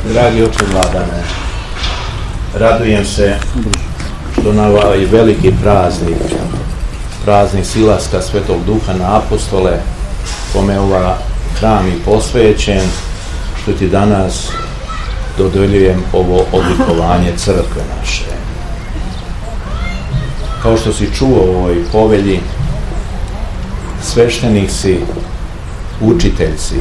Dragi oče Vladane, radujem se što na ovaj veliki praznik silaska Svetog Duha na apostole, kome ovaj hram i posvećen, što ti danas dodeljujem ovo odlikovanje crkve naše. Kao što si čuo u ovoj povelji, sveštenik si, učitelj si.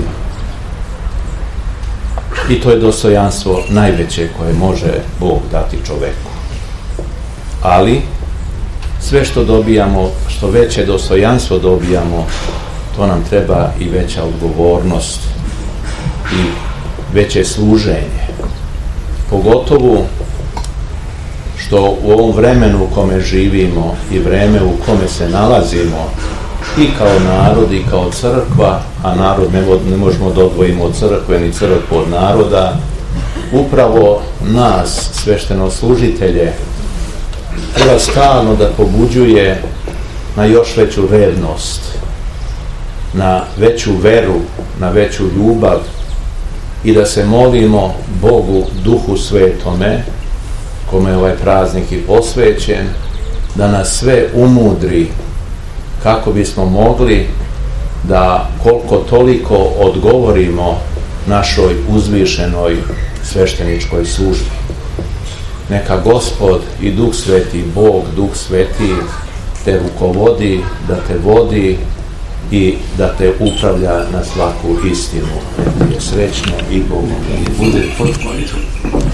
I to je dostojanstvo najveće koje može Bog dati čoveku. Ali sve što dobijamo, što veće dostojanstvo dobijamo, to nam treba i veća odgovornost i veće služenje. Pogotovo što u ovom vremenu u kome živimo i vreme u kome se nalazimo i kao narod i kao crkva, a narod ne možemo da odvojimo od crkve ni crkvu od naroda, upravo nas, sveštenoslужitelje, treba stalno da pobuđuje na još veću revnost, na veću veru, na veću ljubav i da se molimo Bogu, Duhu Svetome, kome je ovaj praznik i posvećen, da nas sve umudri kako bismo mogli da koliko toliko odgovorimo našoj uzvišenoj svešteničkoj službi. Neka Gospod i Duh Sveti, Bog, Duh Sveti, te rukovodi, da te vodi i da te upravlja na svaku istinu. Srećno i Bogom. Bude potpuno.